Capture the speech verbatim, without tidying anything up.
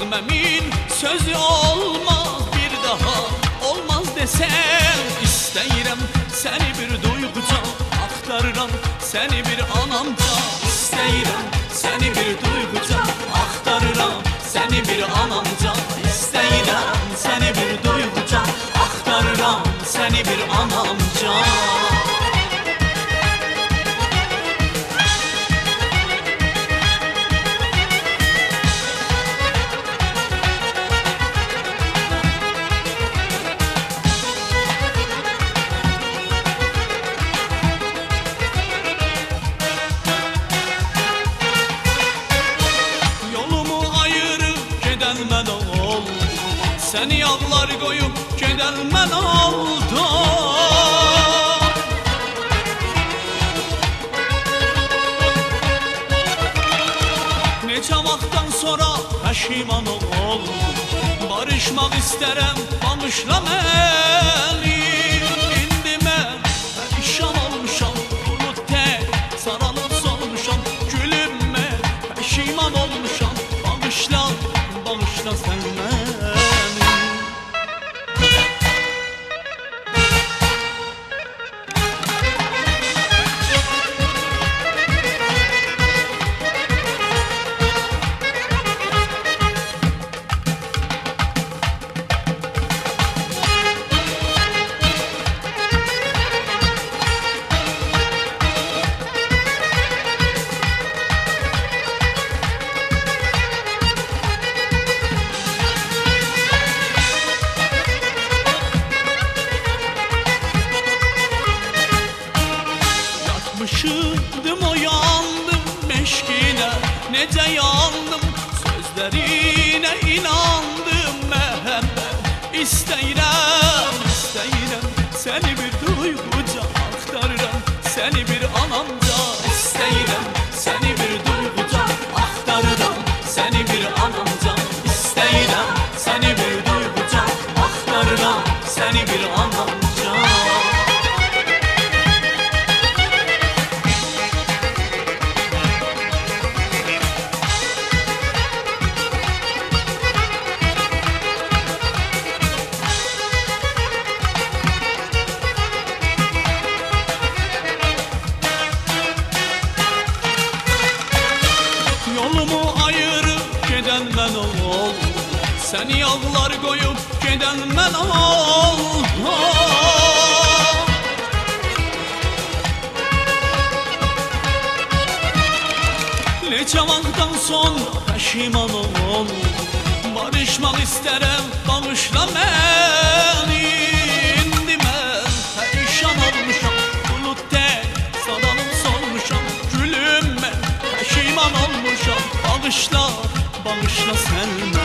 Dönmemin sözü olmaz bir daha, olmaz desen istəyirəm səni bir duyğuca, axtarıram səni bir anamca. İstəyirəm səni bir duyğuca, axtarıram səni bir anamca. İstəyirəm səni bir duyğuca, axtarıram səni bir anamca. Səni yağlar qoyub gedən mən oldum. Neçə vaxtdan sonra pəşiman oldum. Barışmaq istərəm, bağışla məni. İndi mən pərişan olmuşam, bulud tək saralıb solmuşam. Gülüm mən pəşiman olmuşam, bağışla, bağışla sən mən. Yatmışdım, oyandım meşkine, necə yandım, sözlerine inandım. Məhəbbət istəyirəm, istəyirəm səni bir duyğuca, axtarıram səni bir anamca. İstəyirəm səni bir duyğuca, axtarıram səni bir anamca. İstəyirəm səni bir duyğuca, axtarıram səni bir anamca. Yolumu ayırıp gedən mən oldum. Səni yağlar qoyub gedən mən oldum. Neçə vaxtdan sonra pəşiman oldum. Barışmaq istərəm, bağışla məni. İndi mən pərişan olmuşam, bulud tək saralıb solmuşam. Gülüm mən pəşiman olmuşam, bağışla, bağışla sən.